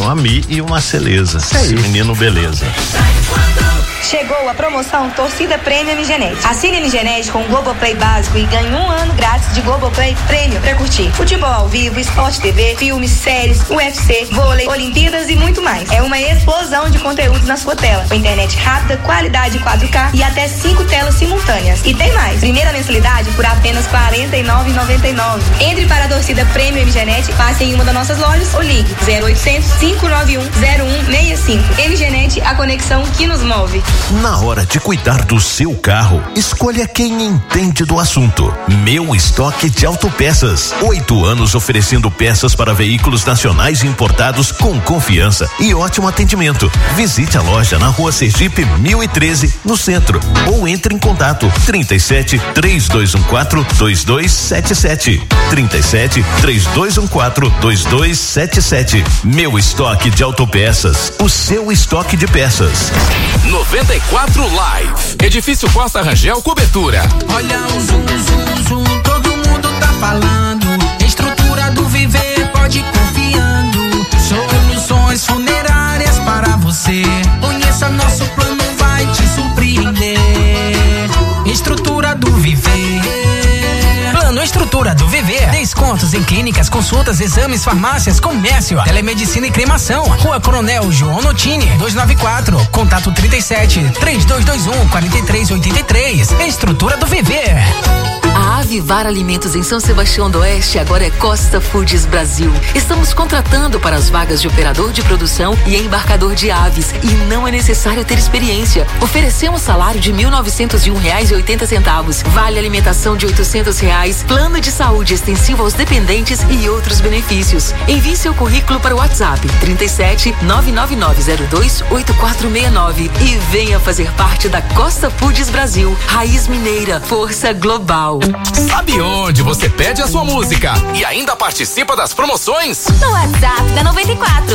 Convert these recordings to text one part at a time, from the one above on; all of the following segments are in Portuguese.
Uma Mi e uma Celeza. Esse menino beleza. Chegou a promoção Torcida Premium MGNet. Assine MGNet com o Globoplay básico e ganhe 1 ano grátis de Globoplay Premium pra curtir futebol ao vivo, esporte TV, filmes, séries, UFC, vôlei, Olimpíadas e muito mais. É uma explosão de conteúdos na sua tela. Com internet rápida, qualidade 4K e até 5 telas simultâneas. E tem mais. Primeira mensalidade por apenas R$ 49,99. Entre para a Torcida Premium MGNet, passe em uma das nossas lojas ou ligue 0800 591 0165. MGNet, a conexão que nos move. Na hora de cuidar do seu carro, escolha quem entende do assunto. Meu Estoque de Autopeças. 8 anos oferecendo peças para veículos nacionais e importados com confiança e ótimo atendimento. Visite a loja na Rua Sergipe 1013, no centro, ou entre em contato 37 3214 2277. 37 3214 2277. Meu Estoque de Autopeças. O seu estoque de peças. 94 Live. Edifício Costa Rangel Cobertura. Olha o zoom, zoom, zoom, todo mundo tá falando. Estrutura do Viver, pode ir confiando. Soluções funerárias para você. Conheça nosso plano, vai te surpreender. Estrutura do Viver. Plano Estrutura do Viver. Descontos em clínicas, consultas, exames, farmácias, comércio, telemedicina e cremação. Rua Coronel João Notini, 294. Contato 37 3221 4383. Estrutura do Viver. A Avivar Alimentos em São Sebastião do Oeste agora é Costa Foods Brasil. Estamos contratando para as vagas de operador de produção e embarcador de aves e não é necessário ter experiência. Oferecemos salário de R$ 1.901,80, vale alimentação de R$ 800, plano de saúde extensivo aos dependentes e outros benefícios. Envie seu currículo para o WhatsApp 37 99902 8469 e venha fazer parte da Costa Foods Brasil. Raiz mineira, força global. Sabe onde você pede a sua música e ainda participa das promoções? No WhatsApp da 94.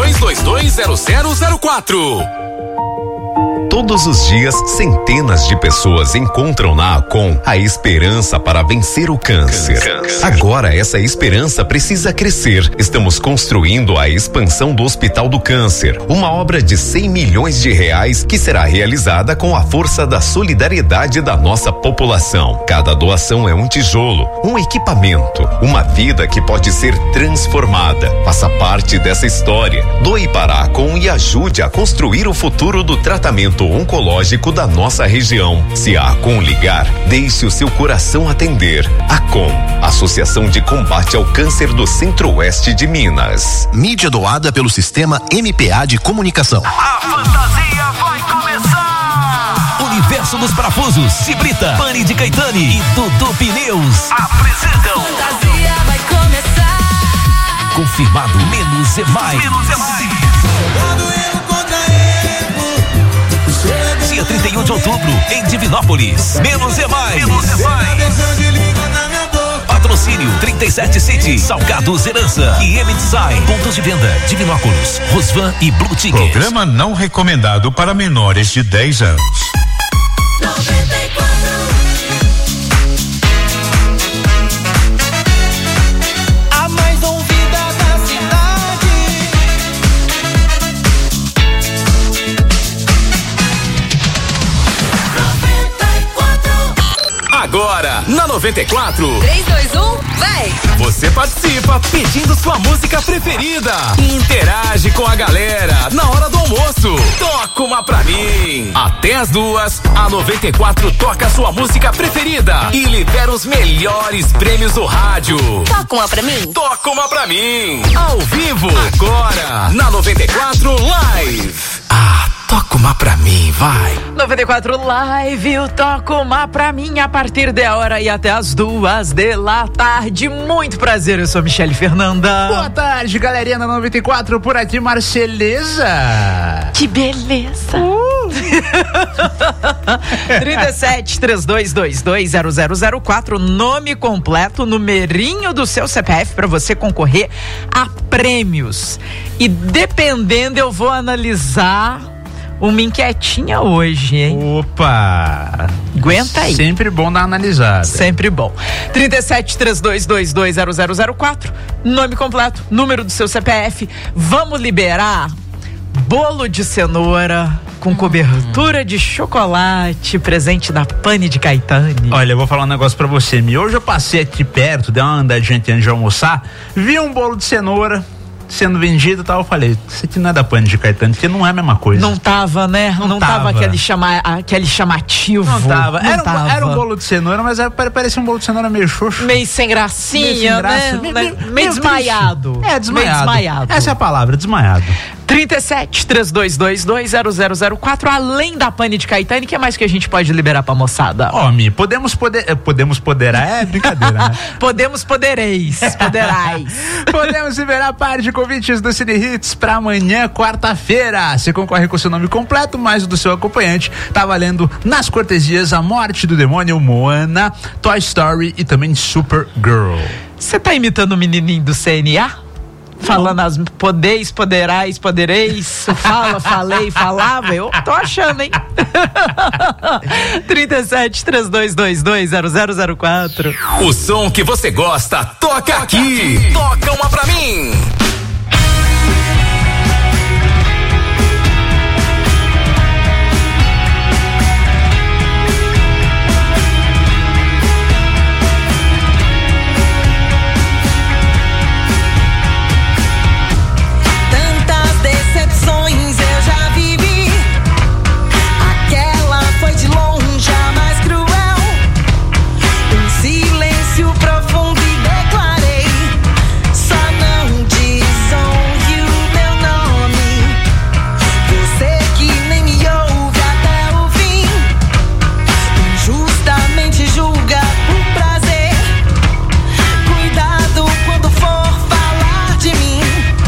32220004. Todos os dias, centenas de pessoas encontram na Acom a esperança para vencer o câncer. Agora, essa esperança precisa crescer. Estamos construindo a expansão do Hospital do Câncer, uma obra de R$100 milhões que será realizada com a força da solidariedade da nossa população. Cada doação é um tijolo, um equipamento, uma vida que pode ser transformada. Faça parte dessa história. Doe para a Acom e ajude a construir o futuro do tratamento oncológico da nossa região. Se a Acom ligar, deixe o seu coração atender. Acom, Associação de Combate ao Câncer do Centro-Oeste de Minas. Mídia doada pelo Sistema MPA de Comunicação. A fantasia vai começar! Universo dos Parafusos, Cibrita, Pani de Caetani e Dudu Pneus apresentam. Fantasia vai começar! Confirmado, menos é mais. Menos é mais. Dia 31 de outubro, em Divinópolis. Menos é mais. Menos é mais. Patrocínio 37 City, Salgados Herança e M-Design. Pontos de venda, Divinópolis, Rosvan e Blue Ticket. Programa não recomendado para menores de 10 anos. 94. A mais ouvida da cidade. Agora, na 94. 3, 2, 1, vai! Você participa pedindo sua música preferida e interage com a galera na hora do almoço. Toca uma pra mim. Até as 2, a 94 toca sua música preferida e libera os melhores prêmios do rádio. Toca uma pra mim. Toca uma pra mim. Ao vivo, agora, na 94 Live. Toca uma pra mim, vai. 94 Live, o Toca uma pra mim a partir da hora e até as 2 da tarde. Muito prazer, eu sou Michele Fernanda. Boa tarde, galerinha da 94, por aqui, Marceleza. Que beleza. 37 3222 0004, nome completo, numerinho do seu CPF pra você concorrer a prêmios. E dependendo, eu vou analisar uma enquetinha hoje, hein? Opa! Aguenta aí. Sempre bom dar uma analisada. Sempre bom. 3732220004, nome completo, número do seu CPF. Vamos liberar bolo de cenoura com cobertura de chocolate, presente da Pane de Caetane. Olha, eu vou falar um negócio pra você, Mi. Hoje eu passei aqui perto, dei uma andadinha antes de almoçar, vi um bolo de cenoura sendo vendido e tal, eu falei, isso aqui não é da Pane de Caetane, porque não é a mesma coisa. Não tava, né? Não tava aquele chamativo. Não tava. Não era um bolo de cenoura, mas parecia um bolo de cenoura meio xoxo. Meio sem gracinha, né? Meio desmaiado. Desmaiado. Meio desmaiado. Essa é a palavra, desmaiado. 3732220004, além da Pane de Caetane, o que mais que a gente pode liberar pra moçada? Mi, podemos poderar, é brincadeira, né? Poderais. Podemos liberar par de convites do Cine Hits pra amanhã, quarta-feira. Você concorre com o seu nome completo, mais o do seu acompanhante. Tá valendo nas cortesias A Morte do Demônio, Moana, Toy Story e também Supergirl. Você tá imitando o menininho do CNA? Falando as poderais, podereis, falei, falava, eu tô achando, hein? 3732220004. O som que você gosta, toca aqui. Toca uma pra mim. Eu já vivi, aquela foi de longe a mais cruel. Um silêncio profundo e declarei: só não desonre o meu nome. Você que nem me ouve até o fim, injustamente julga por prazer. Cuidado quando for falar de mim.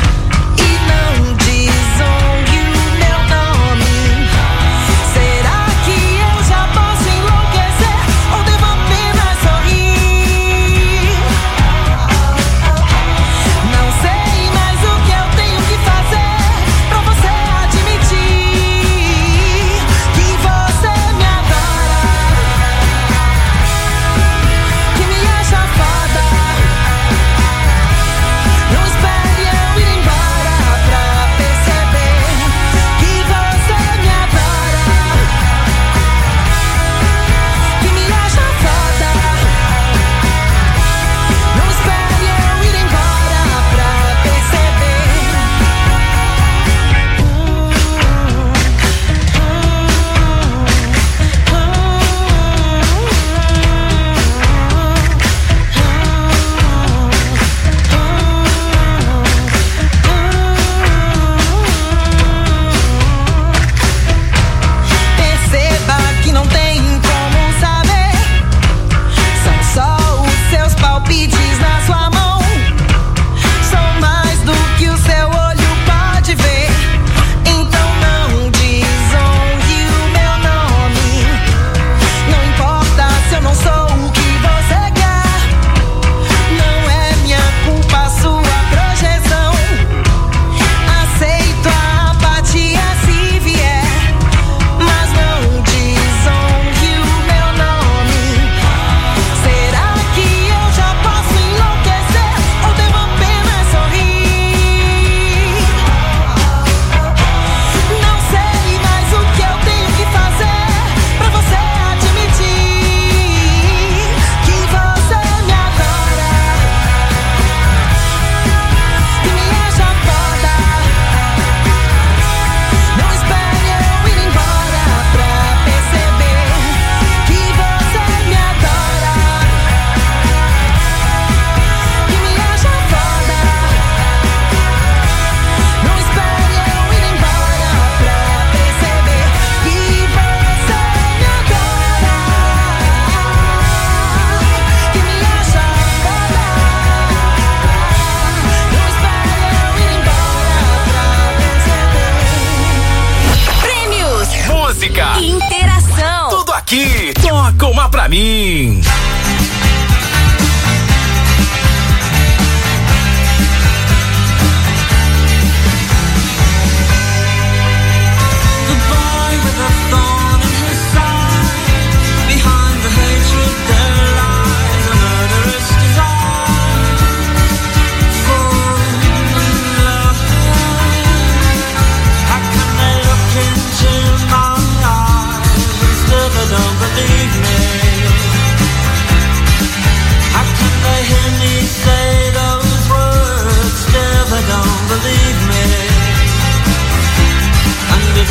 Interação. Tudo aqui. Toca uma pra mim. The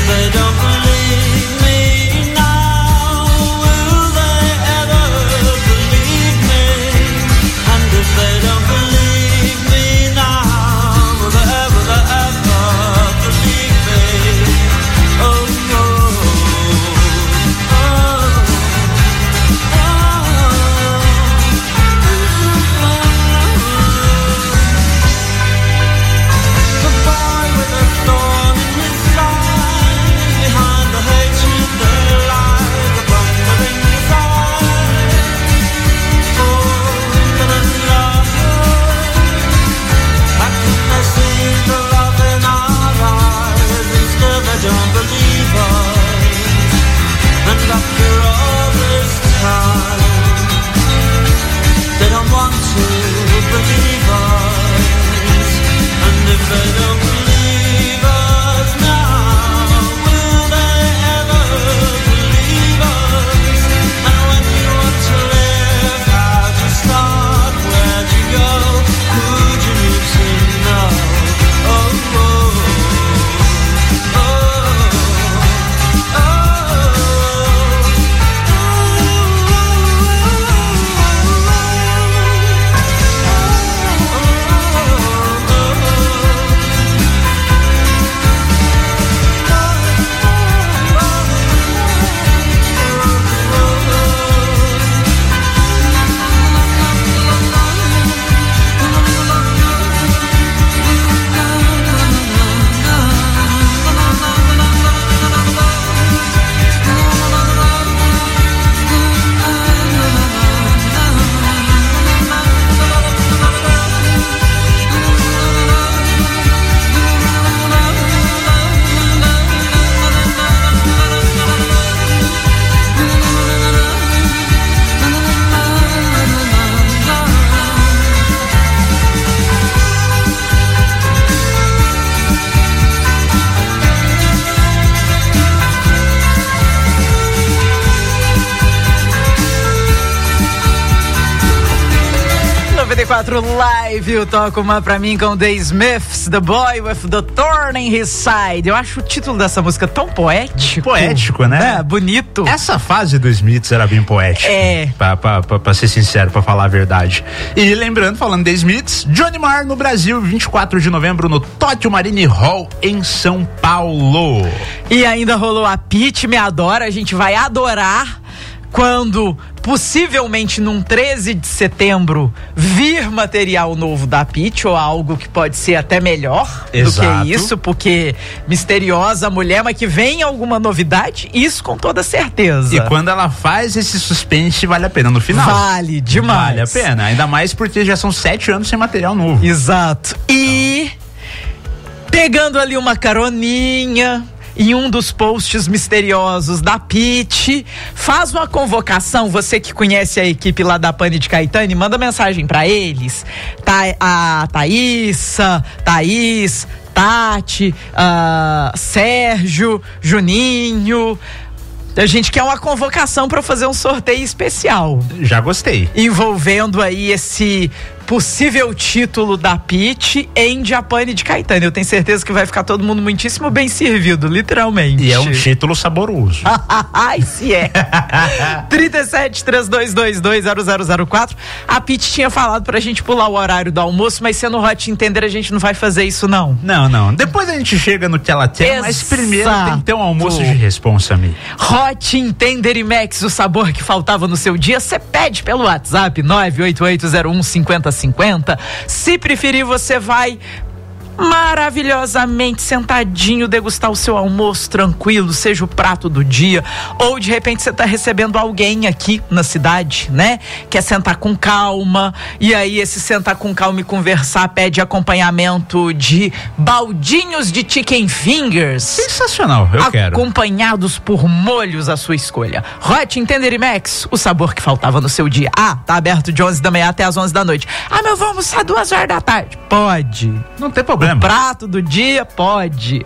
Live, eu toco uma pra mim com The Smiths, The Boy with the Thorn in His Side. Eu acho o título dessa música tão poético. Poético, né? É, bonito. Essa fase do Smiths era bem poética. É. Pra ser sincero, pra falar a verdade. E lembrando, falando de Smiths, Johnny Marr no Brasil, 24 de novembro no Tóquio Marine Hall em São Paulo. E ainda rolou a Pitty Me Adora, a gente vai adorar quando possivelmente num 13 de setembro vir material novo da Pitty ou algo que pode ser até melhor. Exato. Do que isso, porque misteriosa mulher, mas que vem alguma novidade, isso com toda certeza. E quando ela faz esse suspense, vale a pena no final. Vale demais. Vale a pena, ainda mais porque já são 7 anos sem material novo. Exato. E pegando ali uma caroninha em um dos posts misteriosos da Pitty, faz uma convocação, você que conhece a equipe lá da Pani de Caetano, manda mensagem pra eles, a Thaísa, Thaís, Tati, Sérgio, Juninho. A gente quer uma convocação para fazer um sorteio especial. Já gostei. Envolvendo aí esse possível título da Pitty em Japane de Caetano. Eu tenho certeza que vai ficar todo mundo muitíssimo bem servido, literalmente. E é um título saboroso. Ai, se é. 37-3222-0004. A Pitty tinha falado pra gente pular o horário do almoço, mas sendo Hot Entender, a gente não vai fazer isso, não. Não. Depois a gente chega no que ela quer, mas primeiro tem que ter um almoço de responsa, amigo. Hot Entender e Max, o sabor que faltava no seu dia, você pede pelo WhatsApp 988015050. Se preferir, você vai maravilhosamente sentadinho degustar o seu almoço tranquilo, seja o prato do dia, ou de repente você tá recebendo alguém aqui na cidade, né? Quer sentar com calma, e aí esse sentar com calma e conversar pede acompanhamento de baldinhos de chicken fingers. Sensacional, eu quero. Acompanhados por molhos à sua escolha. Hot Entender e Max, o sabor que faltava no seu dia. Tá aberto de 11 da manhã até as 11 da noite. Mas eu vou almoçar 2 horas da tarde. Pode. Não tem problema. problema. Prato do dia? Pode.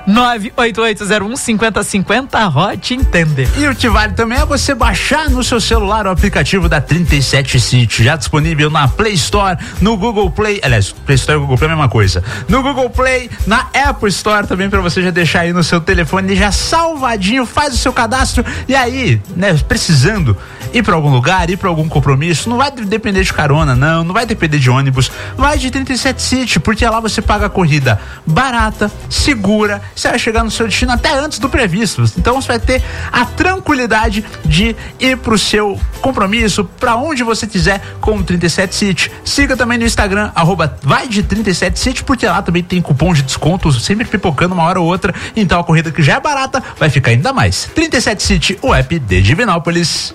988015050, Hot Entender. E o que vale também é você baixar no seu celular o aplicativo da 37 City, já disponível na Play Store, no Google Play, aliás, Play Store e Google Play é a mesma coisa, no Google Play, na Apple Store também, pra você já deixar aí no seu telefone, já salvadinho, faz o seu cadastro, e aí, né, precisando ir pra algum lugar, ir pra algum compromisso, não vai depender de carona, não vai depender de ônibus, vai de 37 City, porque lá você paga a corrida barata, segura, você vai chegar no seu destino até antes do previsto, então você vai ter a tranquilidade de ir pro seu compromisso, pra onde você quiser com o 37 City. Siga também no Instagram, @vai de 37 City, porque lá também tem cupom de desconto, sempre pipocando uma hora ou outra, então a corrida que já é barata vai ficar ainda mais. 37 City, o app de Divinópolis.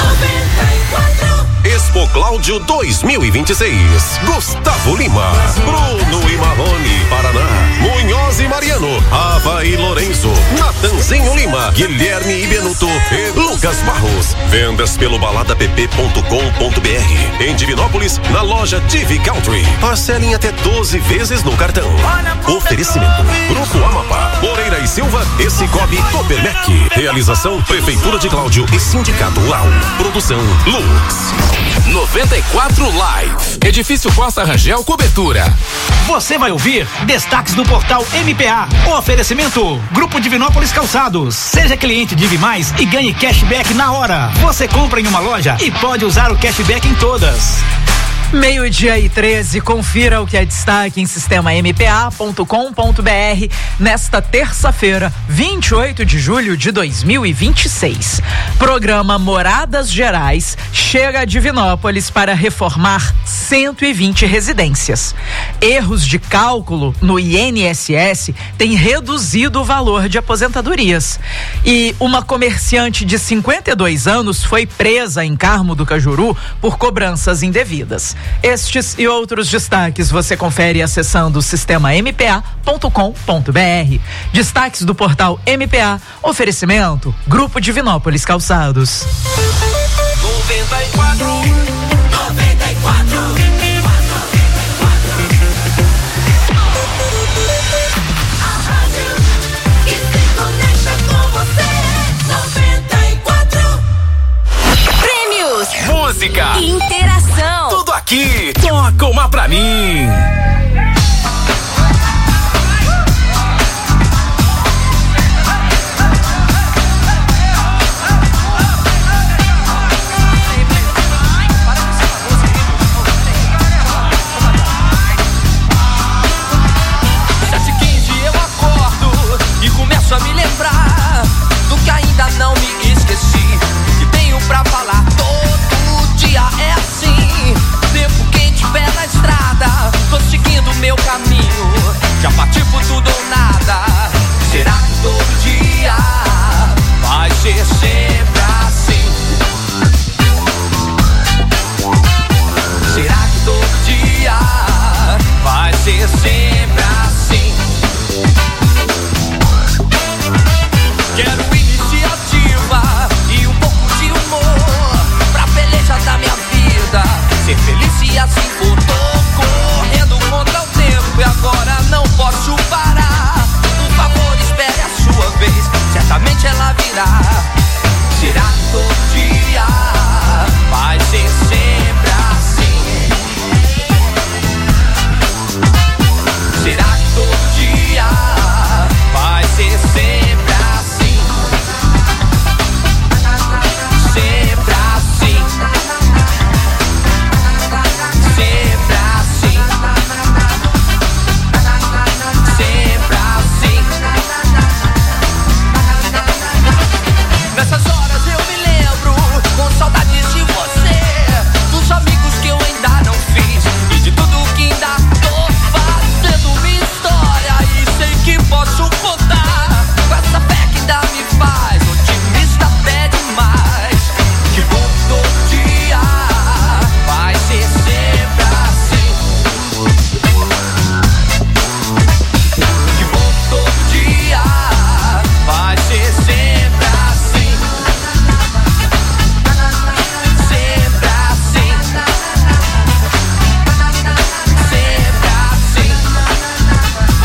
94. Expo Cláudio 2026. Gustavo Lima, Bruno e Marrone, Paraná, Munhoz e Mariano, Ava e Lourenço, Natanzinho Lima, Guilherme e Benuto e Lucas Barros. Vendas pelo baladapp.com.br. Em Divinópolis, na loja TV Country. Parcelem até 12 vezes no cartão. Oferecimento: Grupo Amapá, Moreira e Silva e Cicobi Copermec. Realização: Prefeitura de Cláudio e Sindicato Lau. Produção: Lux. 94 Live. Edifício Costa Rangel Cobertura. Você vai ouvir destaques do portal MPA. O oferecimento: Grupo Divinópolis Calçados. Seja cliente Divi Mais e ganhe cashback na hora. Você compra em uma loja e pode usar o cashback em todas. 12:13, confira o que é destaque em sistemampa.com.br nesta terça-feira, 28 de julho de 2026. Programa Moradas Gerais chega a Divinópolis para reformar 120 residências. Erros de cálculo no INSS têm reduzido o valor de aposentadorias. E uma comerciante de 52 anos foi presa em Carmo do Cajuru por cobranças indevidas. Estes e outros destaques você confere acessando sistemampa.com.br. Destaques do portal MPA. Oferecimento: Grupo Divinópolis Calçados. 94. A rádio que se conecta com você. 94. Prêmios, música, Interação. tudo aqui. Toca uma pra mim. A me lembrar do que ainda não me esqueci, que tenho pra falar todo dia é assim. Tempo quente, pé na estrada, tô seguindo meu caminho, já parti por tudo ou nada. Será que todo dia vai ser sempre assim? Será que todo dia vai ser sempre assim? Quero iniciativa e um pouco de humor pra peleja da minha vida. Ser feliz e assim for. Tô correndo contra o tempo e agora não posso parar. Por favor, espere a sua vez, certamente ela virá. Será que todo dia vai ser sempre assim? Será que todo dia vai ser sempre assim? Sempre assim, sempre assim, sempre assim. Nessas horas eu me lembro com saudades de você, dos amigos que eu ainda não fiz e de tudo que ainda tô fazendo minha história e sei que posso contar com essa fé que ainda me faz otimista até demais. Que bom que todo dia vai ser sempre assim. Que bom que todo dia vai ser sempre assim. Sempre assim. Sempre assim.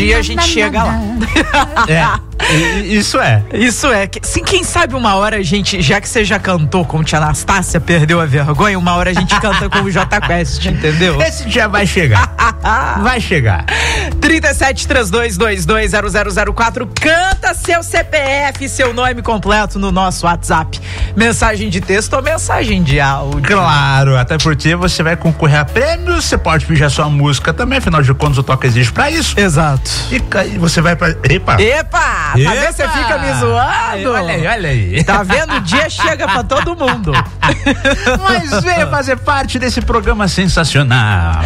dia a gente chega lá. Isso é. Isso é. Sim, quem sabe uma hora a gente, já que você já cantou com o Tia Anastácia, perdeu a vergonha, uma hora a gente canta com o J Quest, entendeu? Esse dia vai chegar. Vai chegar. 3732220004, canta seu CPF e seu nome completo no nosso WhatsApp. Mensagem de texto ou mensagem de áudio? Claro, até porque você vai concorrer a prêmios, você pode pedir a sua música também, afinal de contas o Toca existe pra isso. Exato. E você vai pra... Epa! Tá vendo? Você fica me zoando. Olha aí. Tá vendo? O dia chega pra todo mundo. Mas venha fazer parte desse programa sensacional.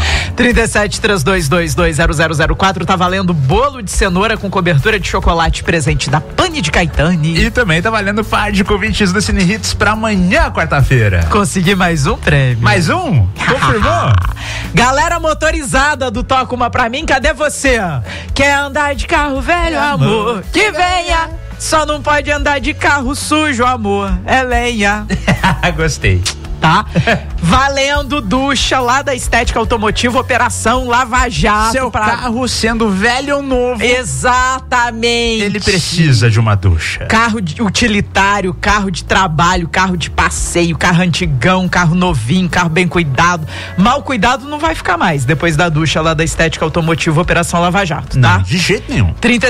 3732220004, tá valendo bolo de cenoura com cobertura de chocolate presente da Pane de Caetane. E também tá valendo par de convites do Cine Hits pra amanhã, quarta-feira. Consegui mais um prêmio. Mais um? Confirmou? Galera motorizada do Toca Uma Pra Mim, cadê você? Quer andar de carro velho, amor? Que venha! Só não pode andar de carro sujo, amor. É lenha. Gostei. Tá? Valendo ducha lá da Estética Automotiva, Operação Lava Jato. Seu carro sendo velho ou novo. Exatamente. Ele precisa de uma ducha. Carro utilitário, carro de trabalho, carro de passeio, carro antigão, carro novinho, carro bem cuidado. Mal cuidado não vai ficar mais depois da ducha lá da Estética Automotiva, Operação Lava Jato, tá? Não, de jeito nenhum.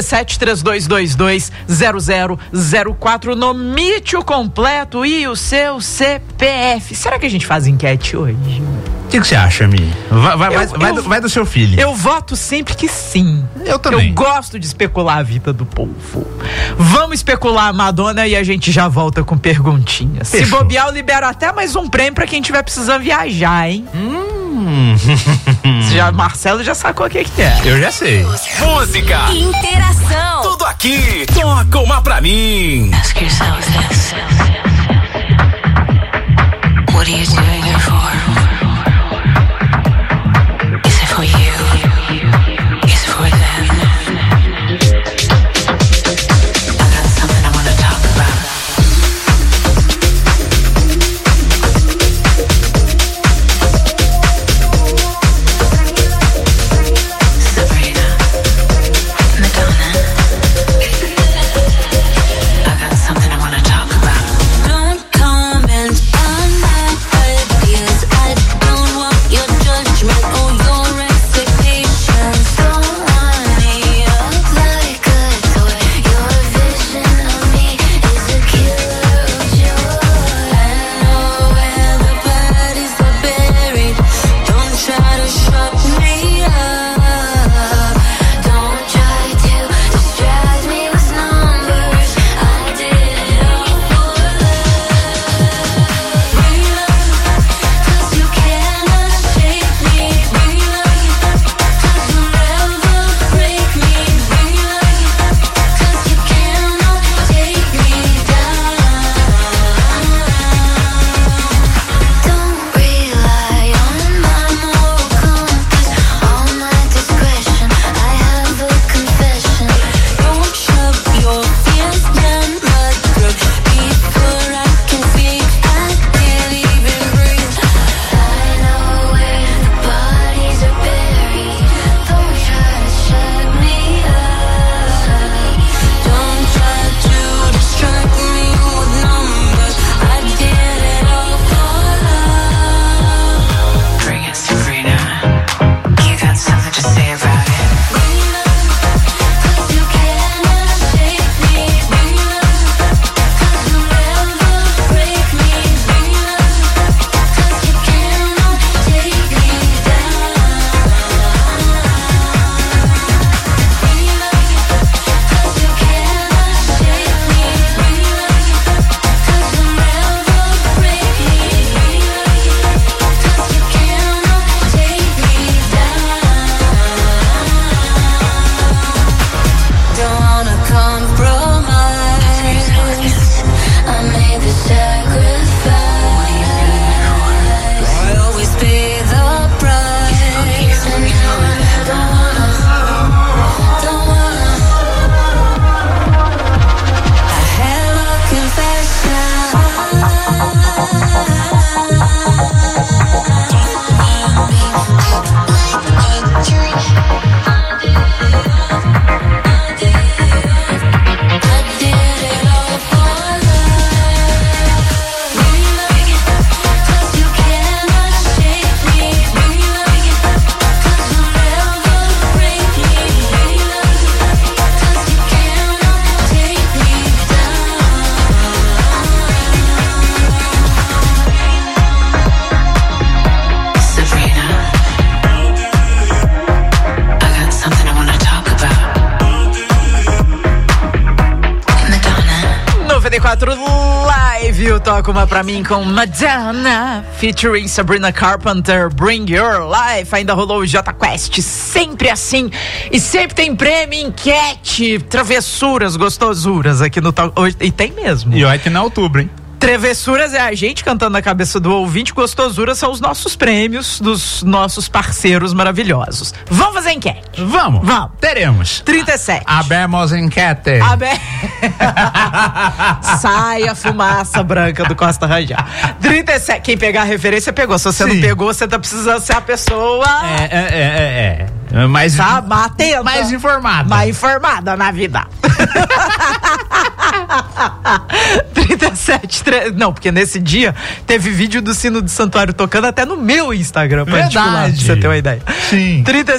3732220004, nomite o completo e o seu CPF. Será que a gente faz enquete hoje? O que você acha, Mi? Vai do seu filho. Eu voto sempre que sim. Eu também. Eu gosto de especular a vida do povo. Vamos especular a Madonna e a gente já volta com perguntinhas. Fechou. Se bobear, eu libero até mais um prêmio pra quem tiver precisando viajar, hein? Marcelo já sacou o que é. Eu já sei. Música, Interação. tudo aqui. Toca Uma Pra Mim. Ask yourself this. What are you doing it for? Is it for you? Is it for them? I got something I want to talk about. Sabrina, Madonna. I got something I want to talk about. Don't comment on my ideas. I 94 Live, eu toco uma pra mim com Madonna, featuring Sabrina Carpenter, Bring Your Life. Ainda rolou o Jota Quest, sempre assim. E sempre tem prêmio, enquete, travessuras, gostosuras aqui no Talk. E tem mesmo. E olha que não é outubro, hein? Travessuras é a gente cantando na cabeça do ouvinte, gostosuras são os nossos prêmios dos nossos parceiros maravilhosos. Vamos fazer enquete? Vamos. Teremos. 37. Abemos enquete. Sai a fumaça branca do Costa Rajá. 37. Quem pegar a referência pegou. Se você não pegou, você tá precisando ser a pessoa. Mais, tá atenta. Mais informada. Mais informada na vida. 37. Não, porque nesse dia teve vídeo do sino do santuário tocando até no meu Instagram particular, pra você ter uma ideia. Sim.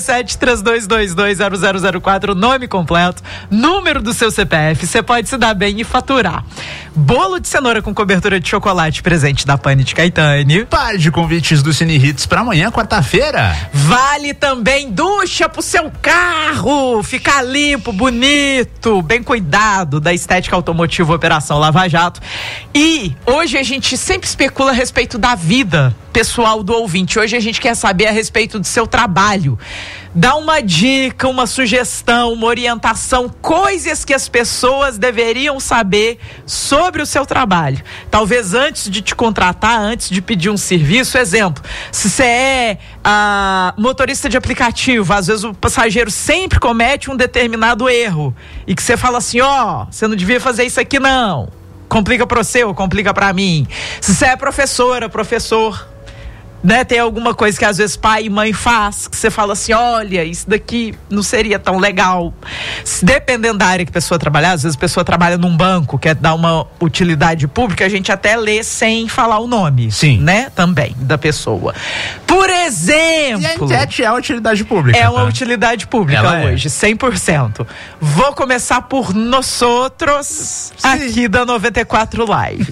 37-3222-0004, nome completo, número do seu CPF, você pode se dar bem e faturar. Bolo de cenoura com cobertura de chocolate, presente da Pane de Caetane. Par de convites do Cine Hits pra amanhã, quarta-feira. Vale também ducha pro seu carro, ficar limpo, bonito, bem cuidado da estética automotiva Operação Lava Jato. E hoje a gente sempre especula a respeito da vida pessoal do ouvinte. Hoje a gente quer saber a respeito do seu trabalho. Dá uma dica, uma sugestão, uma orientação, coisas que as pessoas deveriam saber sobre o seu trabalho. Talvez antes de te contratar, antes de pedir um serviço, exemplo, se você é motorista de aplicativo, às vezes o passageiro sempre comete um determinado erro e que você fala assim, você não devia fazer isso aqui não. Complica pra você ou complica pra mim. Se você é professora, professor, né, tem alguma coisa que às vezes pai e mãe faz, que você fala assim, olha, isso daqui não seria tão legal. Dependendo da área que a pessoa trabalhar, às vezes a pessoa trabalha num banco, quer dar uma utilidade pública, a gente até lê sem falar o nome. Sim. Né, também, da pessoa. Por exemplo... E a enquete é a utilidade pública. É uma utilidade pública hoje, 100%. Vou começar por nós outros, aqui da 94 Live.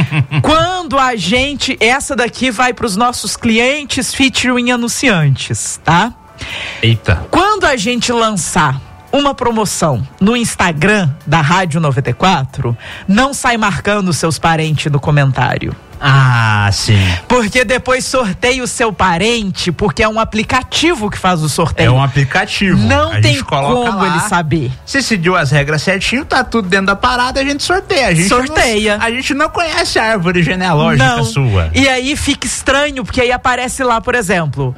Quando a gente... Essa daqui vai pros nossos clientes featuring anunciantes, tá? Eita. Quando a gente lançar uma promoção no Instagram da Rádio 94, não sai marcando seus parentes no comentário. Ah, sim. Porque depois sorteia o seu parente, porque é um aplicativo que faz o sorteio. É um aplicativo. Não tem como ele saber. Se seguiu as regras certinho, tá tudo dentro da parada, a gente sorteia. A gente sorteia. A gente não conhece a árvore genealógica sua. E aí fica estranho, porque aí aparece lá, por exemplo,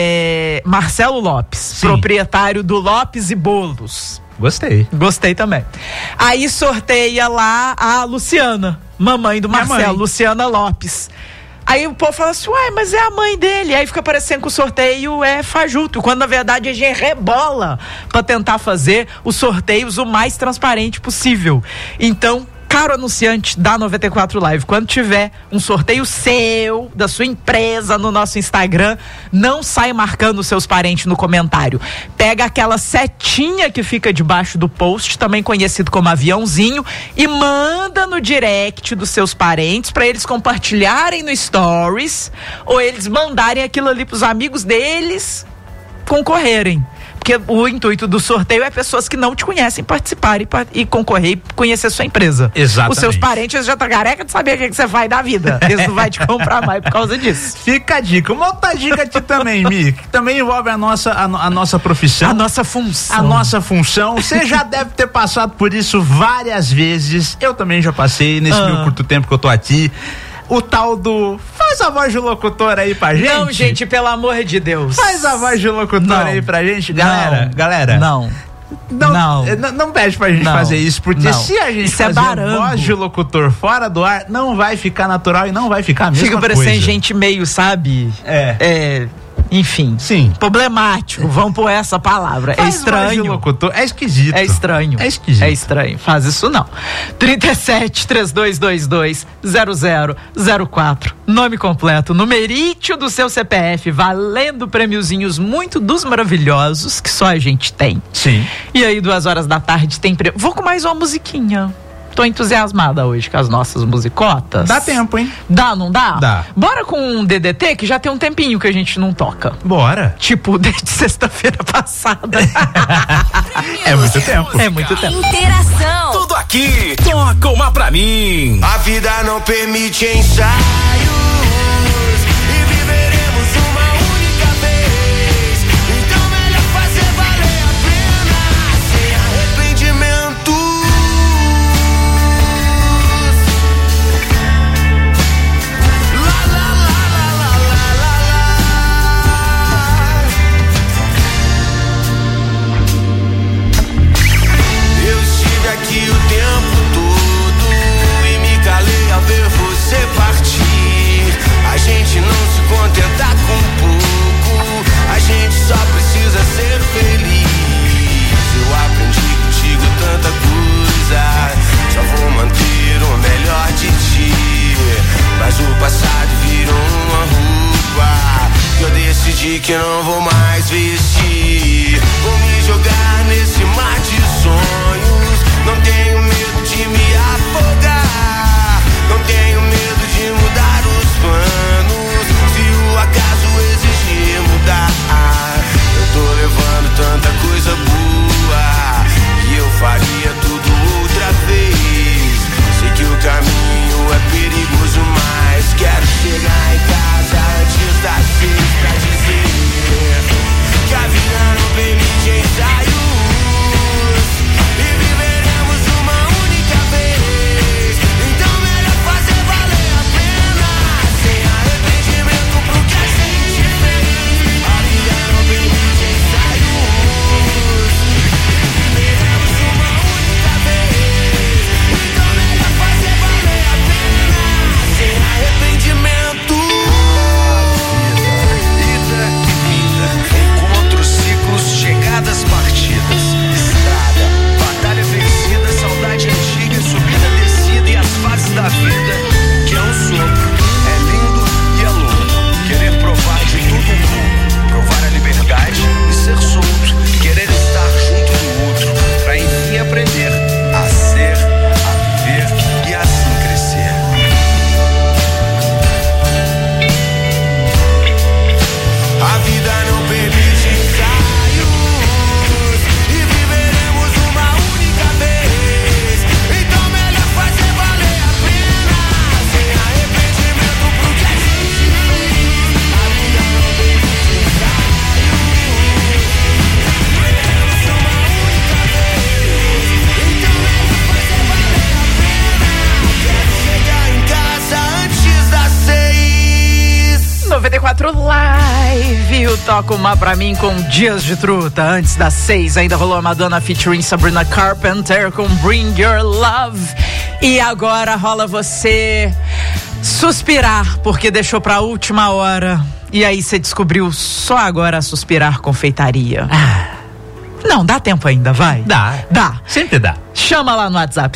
Marcelo Lopes, proprietário do Lopes e Bolos. Gostei também. Aí sorteia lá a Luciana, mamãe do Marcelo, Luciana Lopes. Aí o povo fala assim, mas é a mãe dele. Aí fica parecendo que o sorteio é fajuto, quando na verdade a gente rebola pra tentar fazer os sorteios o mais transparente possível. Então, caro anunciante da 94 Live, quando tiver um sorteio seu, da sua empresa no nosso Instagram, não sai marcando os seus parentes no comentário. Pega aquela setinha que fica debaixo do post, também conhecido como aviãozinho, e manda no direct dos seus parentes para eles compartilharem no Stories, ou eles mandarem aquilo ali pros amigos deles concorrerem. Porque o intuito do sorteio é pessoas que não te conhecem participarem e concorrer e conhecer sua empresa. Exatamente. Os seus parentes já tá careca de saber o que você faz da vida. Eles não vão te comprar mais por causa disso. Fica a dica. Uma outra dica aqui também, Mi, que também envolve a nossa profissão. A nossa função. A nossa função. Você já deve ter passado por isso várias vezes. Eu também já passei nesse meu curto tempo que eu tô aqui. O tal do... Faz a voz de locutor aí pra gente. Não, gente, pelo amor de Deus. Faz a voz de locutor aí pra gente. Galera. Não pede pra gente fazer isso, porque se a gente fazer voz de locutor fora do ar, não vai ficar natural e não vai ficar a mesma coisa. Fica parecendo gente meio, sabe? Enfim, problemático, vamos pôr essa palavra. É estranho. Locutor. É esquisito. É estranho. É esquisito. É estranho. Faz isso não. 37-3222-0004. Nome completo, numerítio do seu CPF, valendo prêmiozinhos muito dos maravilhosos que só a gente tem. Sim. E aí, 2 horas da tarde tem prêmio. Vou com mais uma musiquinha. Tô entusiasmada hoje com as nossas musicotas. Dá tempo, hein? Dá, não dá? Dá. Bora com um DDT que já tem um tempinho que a gente não toca. Bora. Tipo, desde sexta-feira passada. É muito tempo. É muito tempo. Interação. Tudo aqui, toca uma pra mim. A vida não permite ensaios e viveremos uma única vez. Então melhor fazer valer a pena sem arrependimento. Aqui o tempo todo e me calei ao ver você partir. A gente não se contenta com pouco, a gente só precisa ser feliz. Eu aprendi contigo tanta coisa, só vou manter o melhor de ti. Mas o passado virou uma roupa que eu decidi que não vou mais vestir. Vou me jogar nesse mar de sonhos. Não tenho medo de me afogar, não tenho medo de mudar os planos, se o acaso exigir mudar. Eu tô levando tanta coisa boa que eu faria tudo outra vez. Sei que o caminho é perigoso, mas quero chegar em casa antes das 6 pra dizer que a vida não permite ensaios. Partidas, estrada, batalha vencida, saudade antiga, subida, descida e as fases da vida, que é um sopro, é lindo e é louco, querer provar de tudo um pouco, provar a liberdade e ser solto, querer estar junto do outro, pra enfim aprender a ser, a viver e assim crescer. A vida não permite Live, o Toca Uma Pra Mim com Dias de Truta. Antes das 6 ainda rolou a Madonna featuring Sabrina Carpenter com Bring Your Love. E agora rola você suspirar porque deixou pra última hora. E aí você descobriu só agora a Suspirar Confeitaria. Não, dá tempo ainda, vai? Dá. Sempre dá. Chama lá no WhatsApp,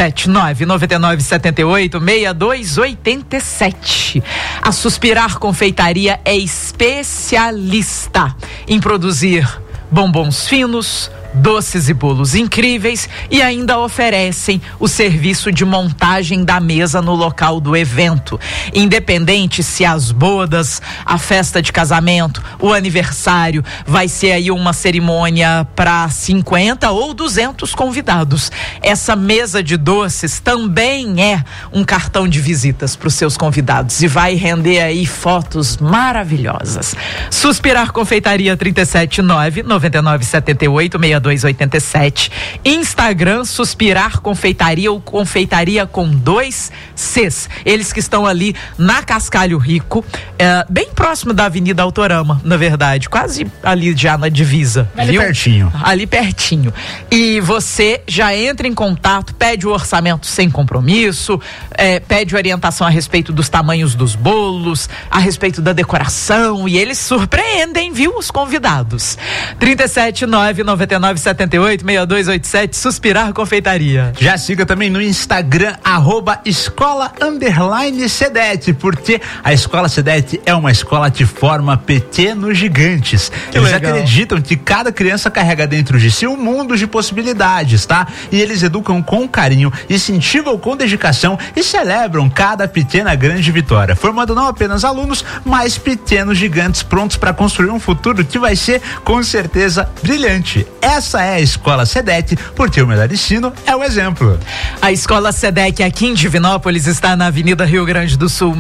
379-9978-6287. A Suspirar Confeitaria é especialista em produzir bombons finos, doces e bolos incríveis e ainda oferecem o serviço de montagem da mesa no local do evento. Independente se as bodas, a festa de casamento, o aniversário, vai ser aí uma cerimônia para 50 ou 200 convidados. Essa mesa de doces também é um cartão de visitas para os seus convidados e vai render aí fotos maravilhosas. Suspirar Confeitaria 379-9978-6287. Instagram Suspirar Confeitaria ou Confeitaria com 2 Cs. Eles que estão ali na Cascalho Rico, bem próximo da Avenida Autorama, na verdade, quase ali já na divisa. Ali pertinho. Ali pertinho. E você já entra em contato, pede o orçamento sem compromisso, pede orientação a respeito dos tamanhos dos bolos, a respeito da decoração, e eles surpreendem, viu, os convidados. 379-9978-6287. 978-6287, Suspirar Confeitaria. Já siga também no Instagram, @escola_Cedete, porque a Escola Cedete é uma escola que forma pequenos gigantes. Eles acreditam que cada criança carrega dentro de si um mundo de possibilidades, tá? E eles educam com carinho, incentivam com dedicação e celebram cada pequena grande vitória, formando não apenas alunos, mas pequenos gigantes prontos para construir um futuro que vai ser, com certeza, brilhante. Essa é a Escola Cedete, porque o melhor ensino é o exemplo. A Escola Cedec aqui em Divinópolis está na Avenida Rio Grande do Sul,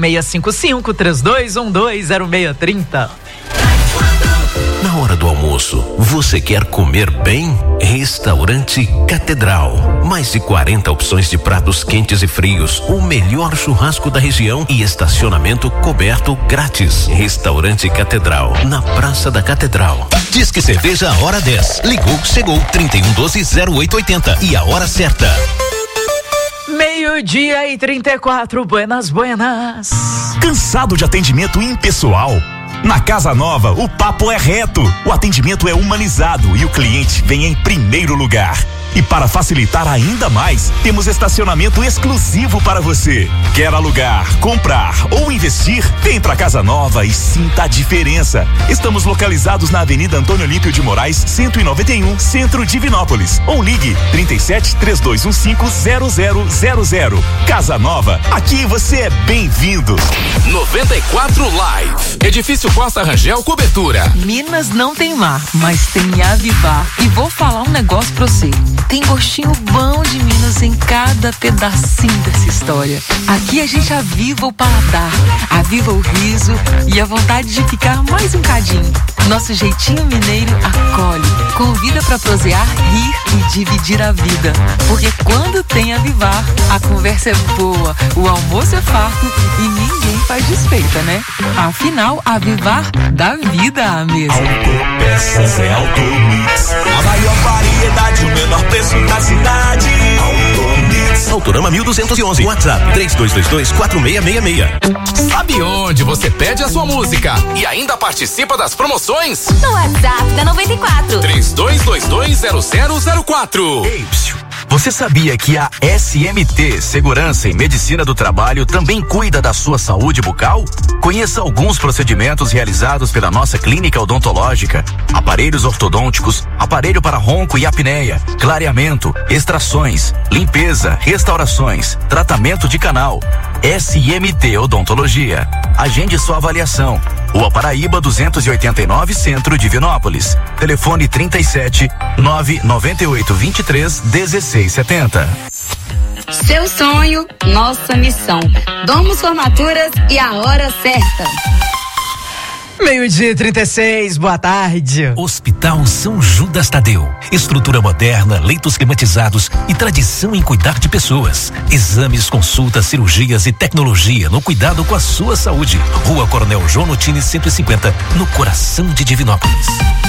655-3212-0630. Na hora do almoço, você quer comer bem? Restaurante Catedral. Mais de 40 opções de pratos quentes e frios, o melhor churrasco da região e estacionamento coberto grátis. Restaurante Catedral, na Praça da Catedral. Diz que cerveja a hora 10. Ligou, chegou, 3112-0880. E a hora certa. 12:34, buenas. Cansado de atendimento impessoal? Na Casa Nova, o papo é reto, o atendimento é humanizado e o cliente vem em primeiro lugar. E para facilitar ainda mais, temos estacionamento exclusivo para você. Quer alugar, comprar ou investir? Vem pra Casa Nova e sinta a diferença. Estamos localizados na Avenida Antônio Olímpio de Moraes, 191, Centro Divinópolis. Ou ligue 37-3215-0000. Casa Nova, aqui você é bem-vindo. 94 Live. Edifício Costa Rangel Cobertura. Minas não tem mar, mas tem Avivar. E vou falar um negócio pra você. Tem gostinho bom de Minas em cada pedacinho dessa história. Aqui a gente aviva o paladar, aviva o riso e a vontade de ficar mais um cadinho. Nosso jeitinho mineiro acolhe, convida pra prosear, rir e dividir a vida. Porque quando tem Avivar, a conversa é boa, o almoço é farto e ninguém faz desfeita, né? Afinal, Avivar dá vida à mesa. Autopeças é Automix. A maior variedade, o menor preço da cidade. Automix. Autorama 1211. WhatsApp 3222-4666. Sabe onde você pede a sua música e ainda participa das promoções? No WhatsApp da 94. 3222-0004. Ei, você sabia que a SMT Segurança e Medicina do Trabalho também cuida da sua saúde bucal? Conheça alguns procedimentos realizados pela nossa clínica odontológica: aparelhos ortodônticos, aparelho para ronco e apneia, clareamento, extrações, limpeza, restaurações, tratamento de canal. SMT Odontologia. Agende sua avaliação. Rua Paraíba 289, Centro Divinópolis. Telefone 37-99823-1670. Seu sonho, nossa missão. Domos Formaturas e a hora certa. 12:36, boa tarde. Hospital São Judas Tadeu. Estrutura moderna, leitos climatizados e tradição em cuidar de pessoas. Exames, consultas, cirurgias e tecnologia no cuidado com a sua saúde. Rua Coronel João Notini 150, no coração de Divinópolis.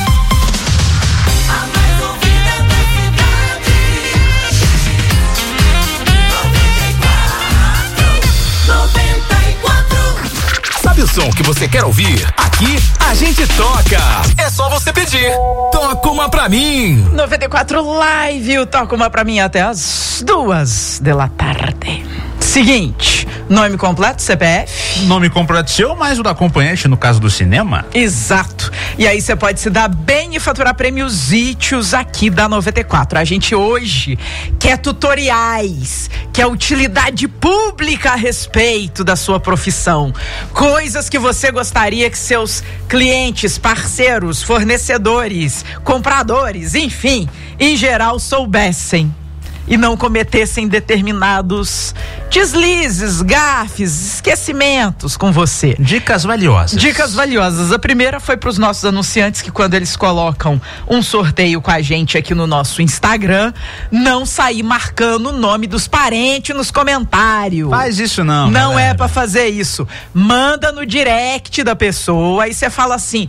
Sabe o som que você quer ouvir? Aqui a gente toca. É só você pedir. Toca uma pra mim. 94 Live, o Toca uma pra mim até as 2:00 PM. Seguinte, nome completo, CPF? Nome completo seu, mais o da acompanhante no caso do cinema? Exato. E aí você pode se dar bem e faturar prêmios ítios aqui da 94. A gente hoje quer tutoriais, quer utilidade pública a respeito da sua profissão. Coisas que você gostaria que seus clientes, parceiros, fornecedores, compradores, enfim, em geral soubessem. E não cometessem determinados deslizes, gafes, esquecimentos com você. Dicas valiosas. Dicas valiosas. A primeira foi para os nossos anunciantes que quando eles colocam um sorteio com a gente aqui no nosso Instagram, não sair marcando o nome dos parentes nos comentários. Faz isso não. Não galera. é para fazer isso. Manda no direct da pessoa, aí você fala assim,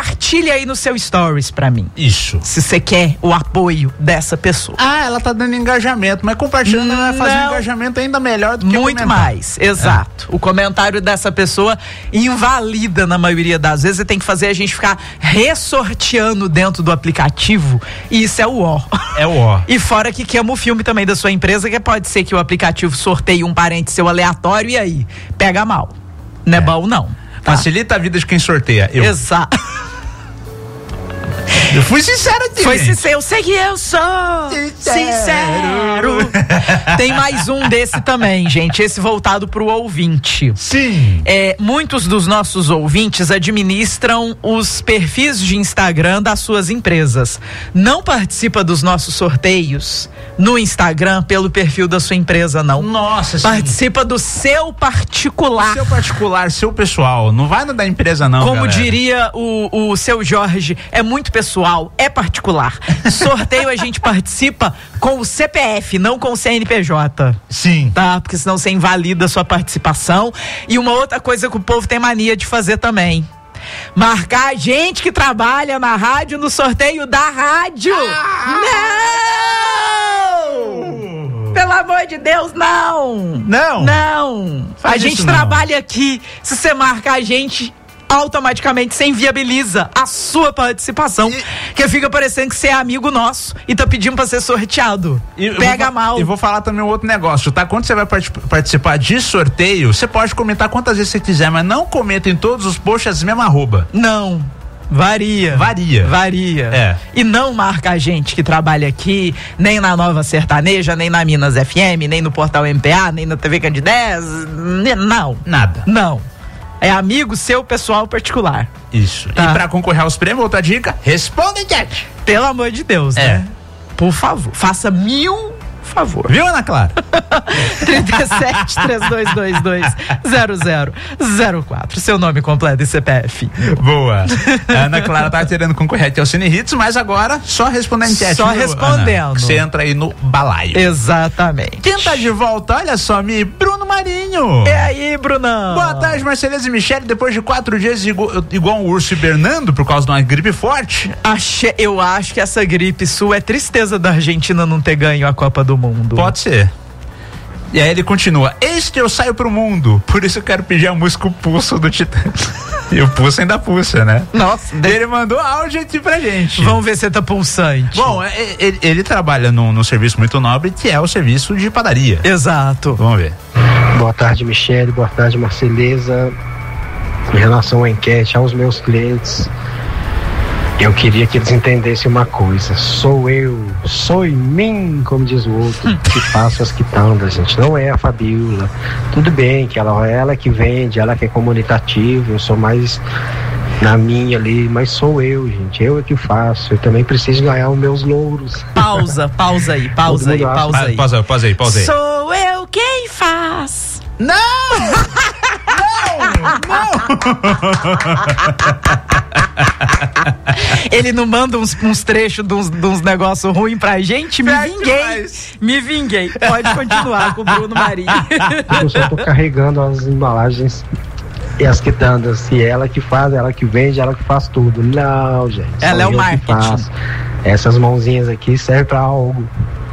compartilha aí no seu stories para mim. Isso. Se você quer o apoio dessa pessoa. Ah, ela tá dando engajamento. engajamento, mas compartilhando vai fazer um engajamento ainda melhor do que muito comentar. mais, exato. O comentário dessa pessoa invalida na maioria das vezes, você tem que fazer a gente ficar ressorteando dentro do aplicativo, e isso é o ó. É o ó. E fora que queima o filme também da sua empresa, que pode ser que o aplicativo sorteie um parente seu aleatório e aí pega mal. Não é bom, não. Tá? Facilita a vida de quem sorteia. Exato. Eu fui sincero aqui. Foi sincero, eu sei que eu sou sincero. Tem mais um desse também, gente, esse voltado pro ouvinte. Sim. Muitos dos nossos ouvintes administram os perfis de Instagram das suas empresas. Não participa dos nossos sorteios no Instagram pelo perfil da sua empresa, não. Nossa, participa do seu particular. Seu particular, seu pessoal. Não vai no da empresa, não. Como galera. diria o seu Jorge, é muito pessoal, é particular. Sorteio a gente participa com o CPF, não com o CNPJ. Sim. Tá? Porque senão você invalida a sua participação. E uma outra coisa que o povo tem mania de fazer também: marcar a gente que trabalha na rádio no sorteio da rádio. Não! Pelo amor de Deus, não! Não! A gente trabalha aqui. Se você marcar a gente, automaticamente você inviabiliza a sua participação, que fica parecendo que você é amigo nosso e tá pedindo pra ser sorteado. Pega mal. E vou falar também um outro negócio, tá? Quando você vai participar de sorteio, você pode comentar quantas vezes você quiser, mas não comenta em todos os posts as mesmas arroba. Não. Varia. E não marca a gente que trabalha aqui, nem na Nova Sertaneja, nem na Minas FM, nem no Portal MPA, nem na TV Candidez. Não. Nada. Não. É amigo seu, pessoal particular. Isso. Tá. E pra concorrer aos prêmios, outra dica, responda a enquete. Pelo amor de Deus, né? Por favor, faça favor. Viu, Ana Clara? 37-3222-0004. Seu nome completo e CPF. Boa. A Ana Clara tá querendo concorrer aqui ao Cine Hits, mas agora só respondendo a enquete. Só respondendo. Ana, você entra aí no balaio. Exatamente. Quem tá de volta, olha só, Bruno Marinho. E aí, Brunão? Boa tarde, Marceleza e Michele. Depois de 4 dias igual um urso hibernando por causa de uma gripe forte. Eu acho que essa gripe sua é tristeza da Argentina não ter ganho a Copa do Mundo. Pode ser. E aí ele continua: eis que eu saio pro mundo, por isso eu quero pedir a música O Pulso do Titã. E o pulso ainda pulsa, né? Nossa. Ele mandou áudio aqui pra gente. Vamos ver se tá pulsante. Bom, ele trabalha num serviço muito nobre, que é o serviço de padaria. Exato. Vamos ver. Boa tarde, Michele. Boa tarde, Marceleza. Em relação à enquete, aos meus clientes, eu queria que eles entendessem uma coisa: sou em mim, como diz o outro, que faço as quitandas, gente. Não é a Fabiola. Tudo bem que ela que vende, ela que é comunicativa, eu sou mais na minha ali, mas sou eu, gente. Eu é que faço. Eu também preciso ganhar os meus louros. Pausa aí. Sou eu quem faz. Não! Ele não manda uns trechos de uns negócios ruins pra gente? Me vinguei. Pode continuar com o Bruno Marinho. Eu só tô carregando as embalagens e as quitandas. E ela que faz, ela que vende, ela que faz tudo. Não, gente. Ela é o marketing. Essas mãozinhas aqui servem pra algo.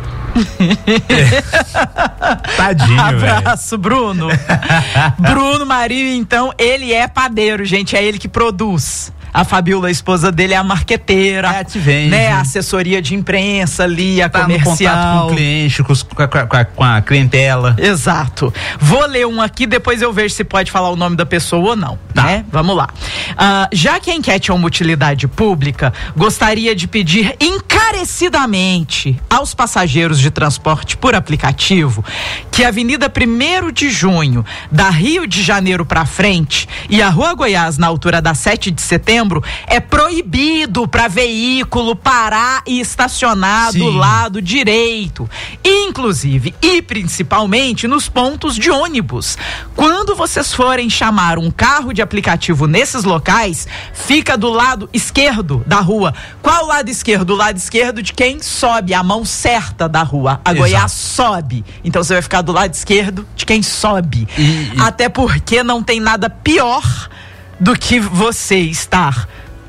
Tadinho, abraço, Bruno. Bruno Marinho, então, ele é padeiro, gente. É ele que produz. A Fabiola, a esposa dele, é a marqueteira, né? A assessoria de imprensa ali, a comercial. No contato com o cliente, com a clientela. Exato. Vou ler um aqui, depois eu vejo se pode falar o nome da pessoa ou não, né? Vamos lá. Já que a enquete é uma utilidade pública, gostaria de pedir encarecidamente aos passageiros de transporte por aplicativo que a Avenida 1º de Junho, da Rio de Janeiro pra frente, e a Rua Goiás, na altura da 7 de setembro, é proibido para veículo parar e estacionar do lado direito, inclusive e principalmente nos pontos de ônibus. Quando vocês forem chamar um carro de aplicativo nesses locais, fica do lado esquerdo da rua. Qual o lado esquerdo? O lado esquerdo de quem sobe, a mão certa da rua. A Goiás sobe, então você vai ficar do lado esquerdo de quem sobe. Até porque não tem nada pior do que você estar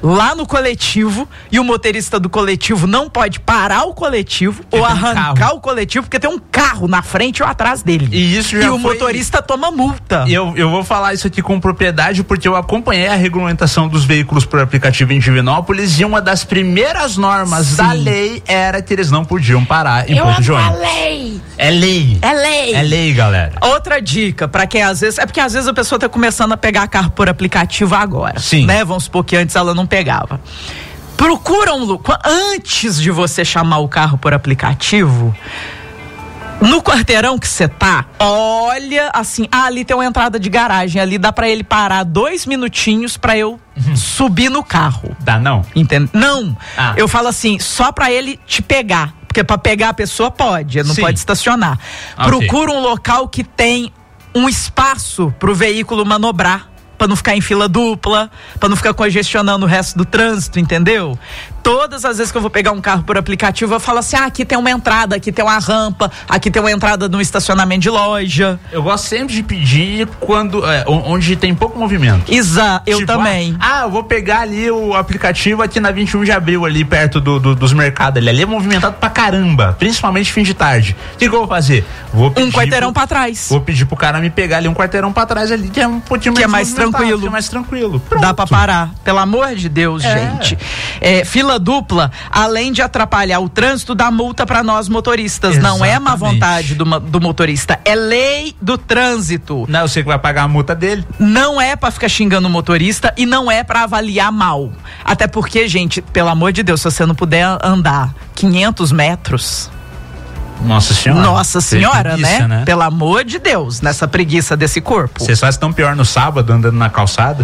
lá no coletivo e o motorista do coletivo não pode parar o coletivo ou arrancar o coletivo porque tem um carro na frente ou atrás dele. E isso já o motorista toma multa. Eu vou falar isso aqui com propriedade porque eu acompanhei a regulamentação dos veículos por aplicativo em Divinópolis e uma das primeiras normas da lei era que eles não podiam parar em ponto de ônibus. É lei. É lei, galera. Outra dica, pra quem às vezes, é porque às vezes a pessoa tá começando a pegar carro por aplicativo agora. Sim. Né? Vamos supor que antes ela não pegava. Procura antes de você chamar o carro por aplicativo, no quarteirão que você tá, olha assim, ali tem uma entrada de garagem, ali dá pra ele parar 2 minutinhos pra eu subir no carro. Dá não? Entende? Não. Eu falo assim, só pra ele te pegar. Porque pra pegar a pessoa pode, não pode estacionar. Procura um local que tem um espaço pro veículo manobrar, pra não ficar em fila dupla, pra não ficar congestionando o resto do trânsito, entendeu? Todas as vezes que eu vou pegar um carro por aplicativo, eu falo assim, aqui tem uma entrada, aqui tem uma rampa, aqui tem uma entrada no estacionamento de loja. Eu gosto sempre de pedir quando, onde tem pouco movimento. Exato, eu também. Eu vou pegar ali o aplicativo aqui na 21 de abril, ali perto dos mercados, ali é movimentado pra caramba, principalmente fim de tarde. O que eu vou fazer? Vou pedir um quarteirão pra trás. Vou pedir pro cara me pegar ali um quarteirão pra trás ali, que é um pouquinho mais tranquilo. Que é mais tranquilo. Pronto. Dá pra parar. Pelo amor de Deus, gente. Fila dupla, além de atrapalhar o trânsito, dá multa pra nós motoristas. Exatamente. Não é má vontade do motorista, é lei do trânsito. Não, você que vai pagar a multa dele. Não é pra ficar xingando o motorista e não é pra avaliar mal. Até porque, gente, pelo amor de Deus, se você não puder andar 500 metros... Nossa senhora, né? Pelo amor de Deus, nessa preguiça desse corpo. Vocês só estão pior no sábado, andando na calçada?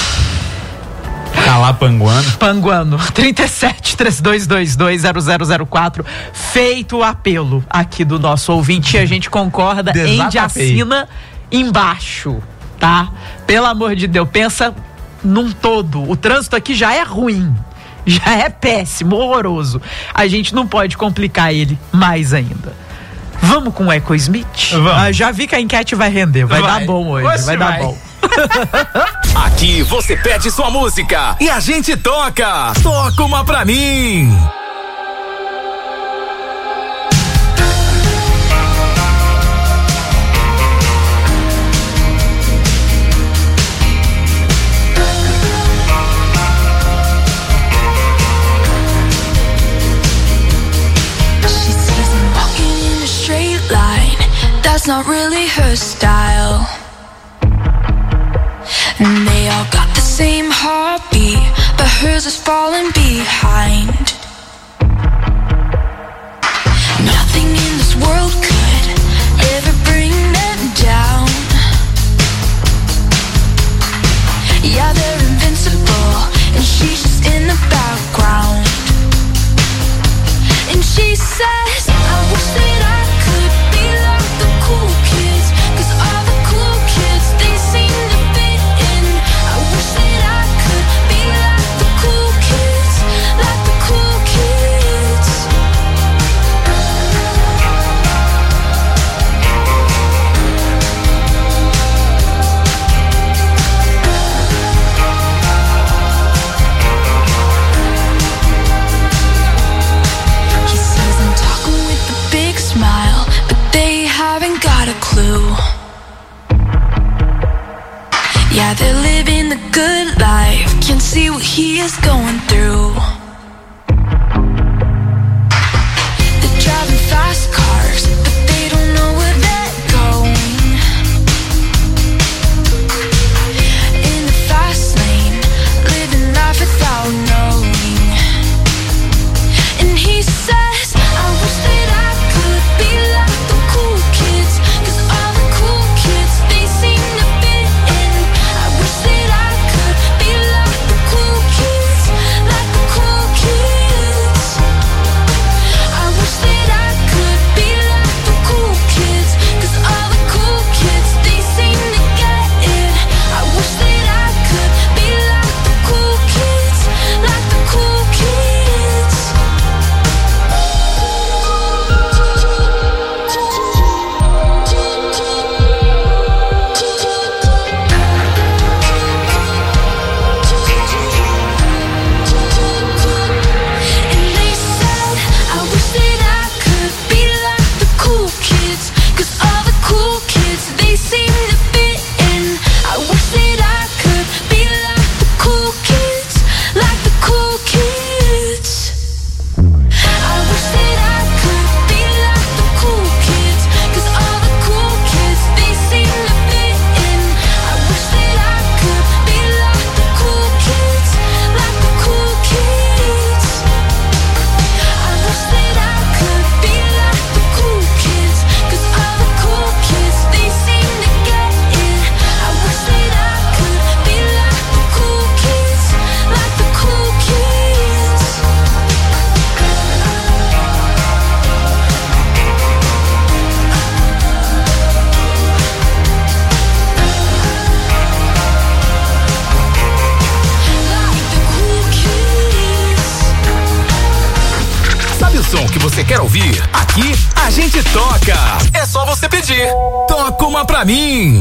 Tá lá panguando. 37-3222-0004. Feito o apelo aqui do nosso ouvinte, a gente concorda em de assina embaixo, tá? Pelo amor de Deus, pensa num todo. O trânsito aqui já é ruim. Já é péssimo, horroroso. A gente não pode complicar ele mais ainda. Vamos com o Echo Smith? Vamos. Já vi que a enquete vai render. Vai dar bom hoje. Vai dar bom. Aqui você pede sua música e a gente toca. Toca uma pra mim. That's not really her style. And they all got the same heartbeat, but hers is falling behind. Nothing in this world could ever bring them down. Yeah, they're invincible, and she's just in the background. And she says, I wish that I could be like the cool kids, 'cause all the cool kids, they seem to fit in. I wish that I could be like the cool kids, like the cool kids. He says I'm talking with a big smile, but they haven't got a clue. Yeah, they're living the good life, can't see what he is going through. They're driving fast cars, but they don't know where they're going. In the fast lane, living life without knowing. And he says, I wish that I could be like the cool kids, 'cause all the cool kids, they seem to fit in. I wish that I could be like the cool kids, like the cool você quer ouvir, aqui a gente toca. É só você pedir. Toca uma pra mim.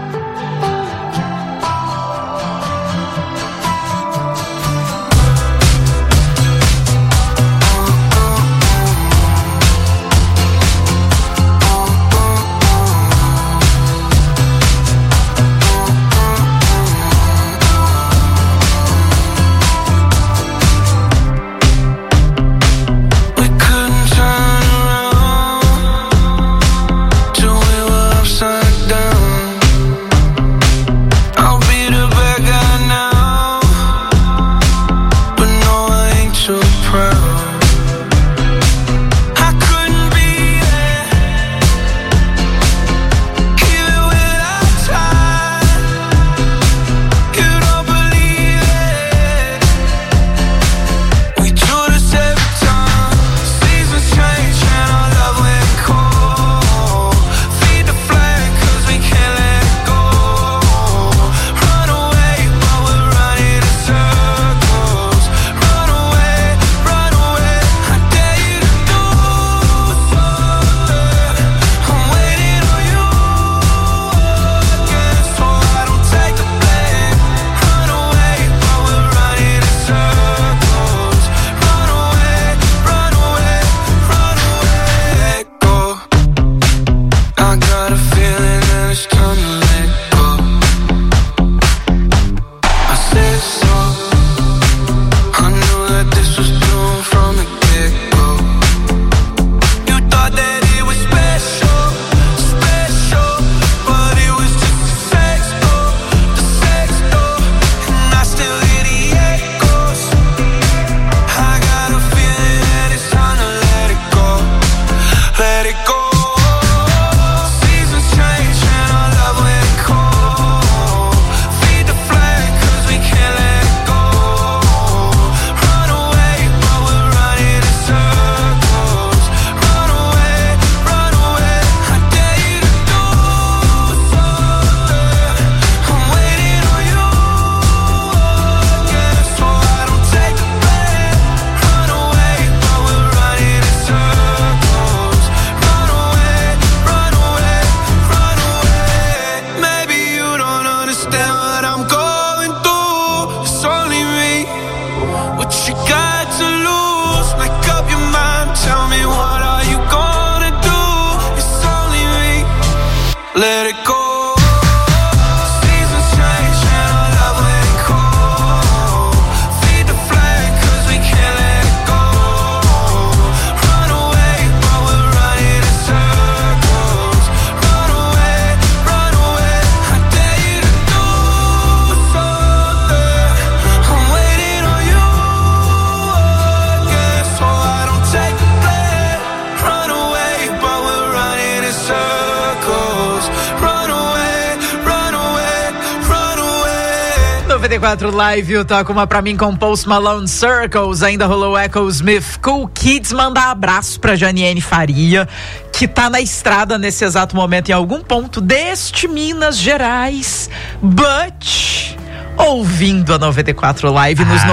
Live, o Toca Uma Pra Mim com Post Malone, Circles, ainda rolou Echo Smith, Cool Kids. Mandar abraço pra Janiene Faria, que tá na estrada nesse exato momento em algum ponto deste Minas Gerais, but ouvindo a 94 Live nos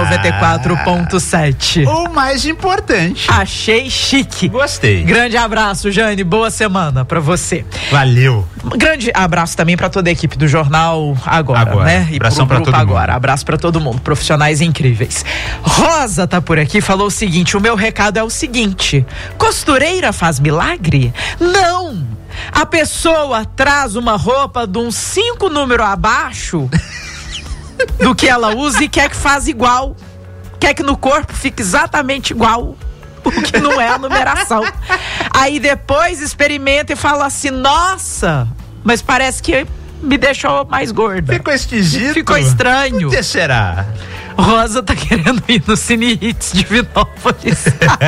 94.7. O mais importante. Achei chique. Gostei. Grande abraço, Jane. Boa semana pra você. Valeu. Grande abraço também pra toda a equipe do Jornal Agora, né? E abração pro grupo pra todo Agora. mundo. Abraço pra todo mundo. Profissionais incríveis. Rosa tá por aqui, falou o seguinte: o meu recado é o seguinte: costureira faz milagre? Não! A pessoa traz uma roupa de uns 5 números abaixo do que ela usa e quer que faça igual. Quer que no corpo fique exatamente igual, o que não é a numeração. Aí depois experimenta e fala assim: nossa, mas parece que me deixou mais gorda. Ficou esquisito. Ficou estranho. Por que será? Rosa tá querendo ir no Cine Hits de Vinópolis.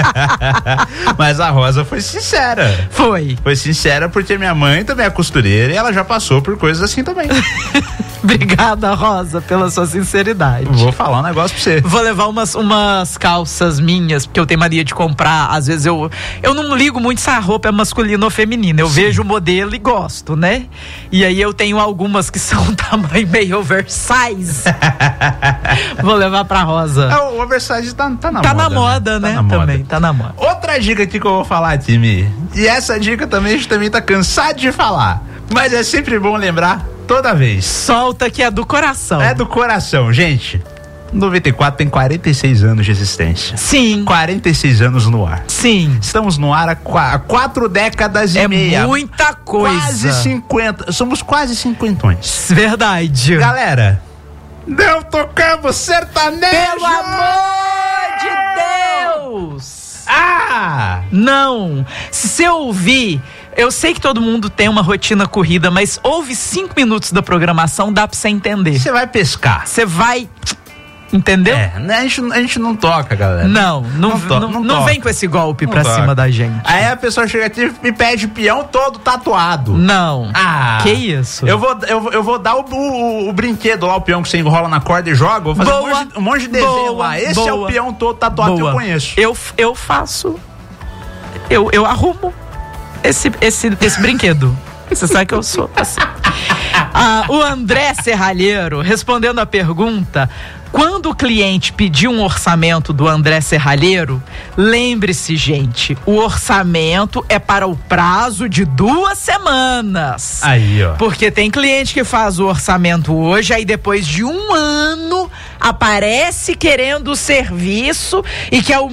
Mas a Rosa foi sincera. Foi sincera porque minha mãe também é costureira e ela já passou por coisas assim também. Obrigada, Rosa, pela sua sinceridade. Vou falar um negócio pra você. Vou levar umas calças minhas, porque eu tenho mania de comprar. Às vezes eu não ligo muito se a roupa é masculina ou feminina. Eu vejo o modelo e gosto, né? E aí eu tenho algumas que são tamanho meio oversize. Vou levar pra rosa. O oversize tá na moda. Tá na moda, né? Tá na moda. Também, tá na moda. Outra dica aqui que eu vou falar, time. E essa dica também a gente também tá cansado de falar. Mas é sempre bom lembrar toda vez. Solta que é do coração. É do coração, gente. 94 tem 46 anos de existência. Sim. 46 anos no ar. Sim. Estamos no ar há 4 décadas e meia. É muita coisa. Quase 50. Somos quase cinquentões. Verdade. Galera, não tocamos sertanejo! Pelo amor de Deus! Não! Se você ouvir, eu sei que todo mundo tem uma rotina corrida, mas ouve 5 minutos da programação, dá pra você entender. Você vai pescar. Você vai... Entendeu? A gente não toca, galera. Não vem com esse golpe pra cima da gente. Aí a pessoa chega aqui e me pede peão todo tatuado. Não. Que isso? Eu vou dar o brinquedo lá, o peão que você enrola na corda e joga. Vou fazer um monte de desenho lá. Esse é o peão todo tatuado que eu conheço. Eu faço. Eu arrumo esse brinquedo. Você sabe que eu sou assim. O André Serralheiro, respondendo a pergunta, quando o cliente pedir um orçamento do André Serralheiro, lembre-se, gente, o orçamento é para o prazo de 2 semanas. Aí, ó. Porque tem cliente que faz o orçamento hoje, aí depois de 1 ano aparece querendo o serviço e que é o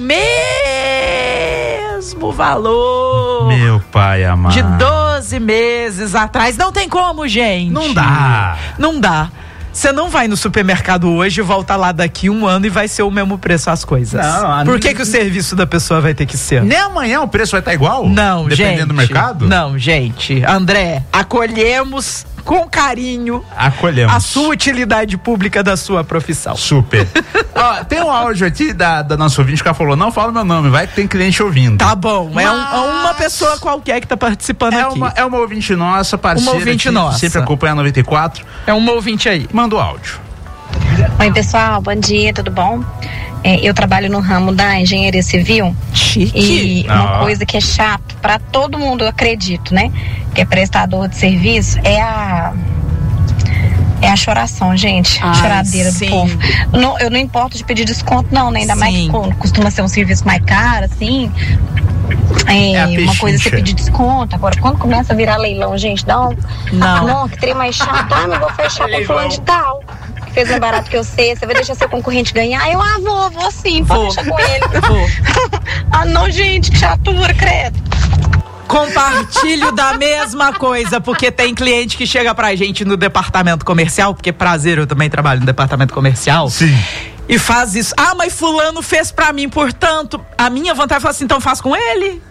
mesmo valor. Meu pai amado. De 12 meses atrás. Não tem como, gente. Não dá. Não dá. Você não vai no supermercado hoje e volta lá daqui 1 ano e vai ser o mesmo preço as coisas. Não, Por que o serviço da pessoa vai ter que ser? Nem amanhã o preço vai estar igual? Não, dependendo do mercado? Não, gente. André, acolhemos com carinho a sua utilidade pública da sua profissão. Super. Ó, tem um áudio aqui da nossa ouvinte que ela falou, não fala meu nome, vai que tem cliente ouvindo. Tá bom, é uma pessoa qualquer que tá participando aqui. É uma ouvinte nossa, parceira. Uma ouvinte nossa. Sempre acompanha a 94. É uma ouvinte aí. Manda o áudio. Oi, pessoal, bom dia, tudo bom? Eu trabalho no ramo da engenharia civil. Chique. E uma coisa que é chato pra todo mundo, eu acredito, né? Que é prestador de serviço, é a choração, gente. Choradeira do povo. Eu não importo de pedir desconto, não, né? Ainda mais que costuma ser um serviço mais caro, assim. Uma coisa é você pedir desconto. Agora, quando começa a virar leilão, gente, dá um. Não, que trem mais chato. Mas vou fechar com fulano de tal. Que fez mais barato que eu sei. Você vai deixar seu concorrente ganhar? Vou sim, pode deixar com ele. Não, gente, que chatura, credo. Compartilho da mesma coisa, porque tem cliente que chega pra gente no departamento comercial, porque prazer, eu também trabalho no departamento comercial. Sim. E faz isso. Mas fulano fez pra mim, portanto, a minha vontade é falar assim, então faz com ele.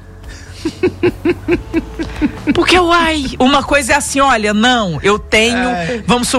Porque, uma coisa é assim, olha, não, eu tenho, vamos supor,